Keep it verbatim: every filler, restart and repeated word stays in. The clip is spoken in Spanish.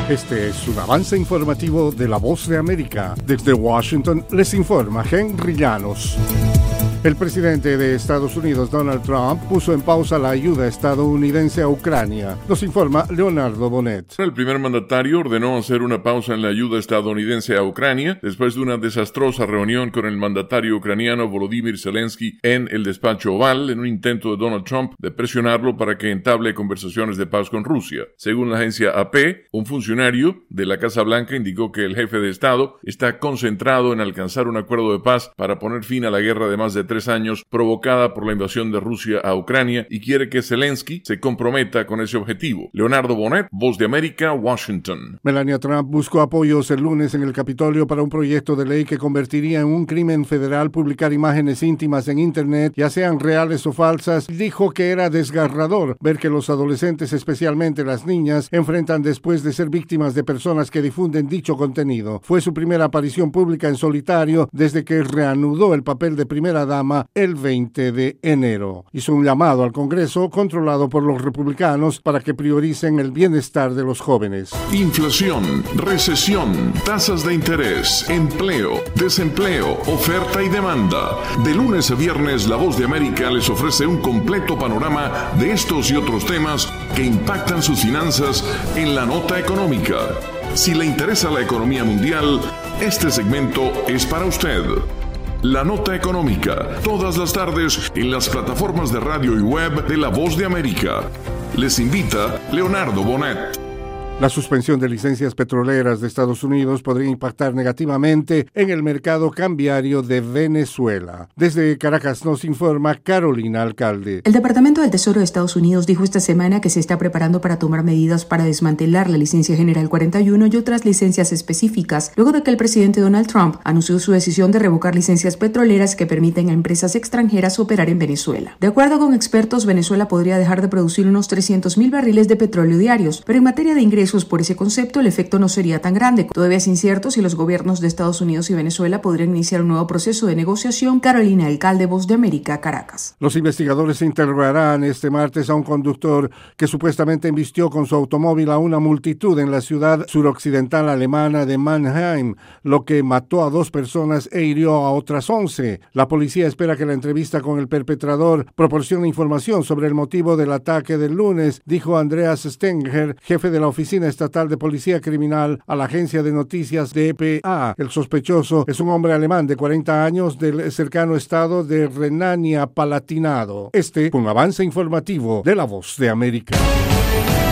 Este es un avance informativo de La Voz de América. Desde Washington les informa Henry Llanos. El presidente de Estados Unidos, Donald Trump, puso en pausa la ayuda estadounidense a Ucrania. Nos informa Leonardo Bonet. El primer mandatario ordenó hacer una pausa en la ayuda estadounidense a Ucrania después de una desastrosa reunión con el mandatario ucraniano Volodymyr Zelensky en el despacho Oval, en un intento de Donald Trump de presionarlo para que entable conversaciones de paz con Rusia. Según la agencia A P, un funcionario de la Casa Blanca indicó que el jefe de Estado está concentrado en alcanzar un acuerdo de paz para poner fin a la guerra de más de tres años provocada por la invasión de Rusia a Ucrania y quiere que Zelensky se comprometa con ese objetivo. Leonardo Bonet, Voz de América, Washington. Melania Trump buscó apoyos el lunes en el Capitolio para un proyecto de ley que convertiría en un crimen federal publicar imágenes íntimas en Internet, ya sean reales o falsas. Dijo que era desgarrador ver que los adolescentes, especialmente las niñas, enfrentan después de ser víctimas de personas que difunden dicho contenido. Fue su primera aparición pública en solitario desde que reanudó el papel de primera dama el veinte de enero. Hizo un llamado al Congreso, controlado por los republicanos, para que prioricen el bienestar de los jóvenes. Inflación, recesión, tasas de interés, empleo, desempleo, oferta y demanda. De lunes a viernes, La Voz de América les ofrece un completo panorama de estos y otros temas que impactan sus finanzas en la nota económica. Si le interesa la economía mundial, este segmento es para usted. La Nota Económica, todas las tardes en las plataformas de radio y web de La Voz de América. Les invita Leonardo Bonet. La suspensión de licencias petroleras de Estados Unidos podría impactar negativamente en el mercado cambiario de Venezuela. Desde Caracas nos informa Carolina Alcalde. El Departamento del Tesoro de Estados Unidos dijo esta semana que se está preparando para tomar medidas para desmantelar la licencia general cuarenta y uno y otras licencias específicas, luego de que el presidente Donald Trump anunció su decisión de revocar licencias petroleras que permiten a empresas extranjeras operar en Venezuela. De acuerdo con expertos, Venezuela podría dejar de producir unos trescientos mil barriles de petróleo diarios, pero en materia de ingresos por ese concepto, el efecto no sería tan grande. Todavía es incierto si los gobiernos de Estados Unidos y Venezuela podrían iniciar un nuevo proceso de negociación. Carolina Alcalde, Voz de América, Caracas. Los investigadores interrogarán este martes a un conductor que supuestamente embistió con su automóvil a una multitud en la ciudad suroccidental alemana de Mannheim, lo que mató a dos personas e hirió a otras once. La policía espera que la entrevista con el perpetrador proporcione información sobre el motivo del ataque del lunes, dijo Andreas Stenger, jefe de la Oficina Estatal de Policía Criminal, a la agencia de noticias D P A. El sospechoso es un hombre alemán de cuarenta años del cercano estado de Renania-Palatinado. Este fue un avance informativo de La Voz de América.